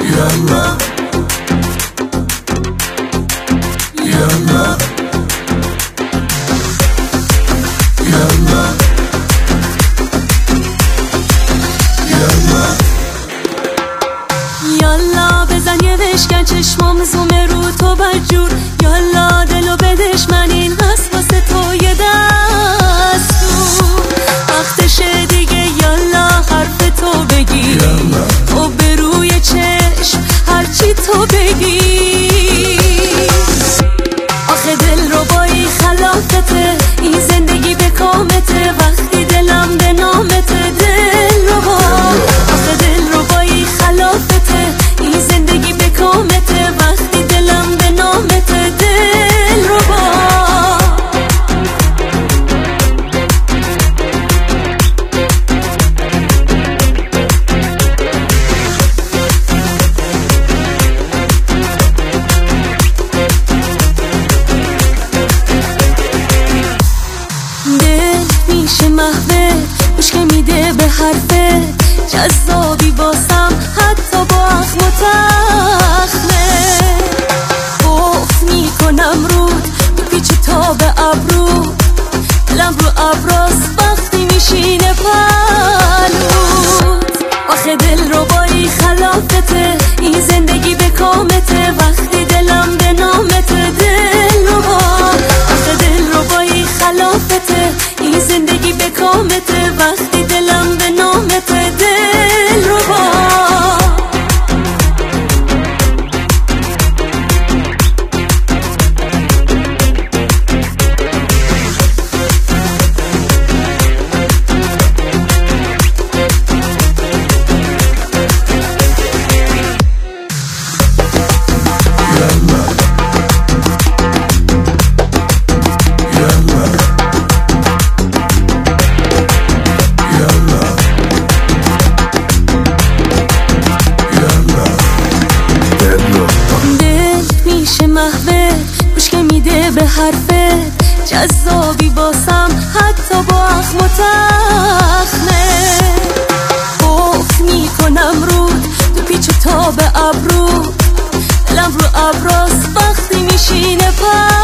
یالا یالا یالا یالا یالا بزن یه بشکن چشمام زومه رو تو بدجور یالا دلو بدش من این هست واسه تو یه دستور وقتشه دیگه یالا حرف تو بگی تو به روی چشم هرچی تو بگی آخه دل رو بایی خلافته این زندگی به کامته وقتی دلم به نامته دل رو با آخه دل رو بایی خلافته این زندگی به کامته وقتی دلم به نامته دل رو با محبت گوش که میده به حرفت جذابی باسم حتی با اخم و تخمه گفت میکنم رود پیچ تا به ابرو دلم رو ابراز وقتی میشینه پلود آخه دل رو بایی خلافته این زندگی به کامته وقتی دلم به نامته دل رو با آخه دل رو بایی خلافته این زندگی به کامته وقتی دلم به نامته دل رو با گوش که میده به حرفت جذابی باسم حتی با اخم و تخمه گفت میکنم رود تو پیچ و تا به ابرو دلم رو ابراز وقتی میشینه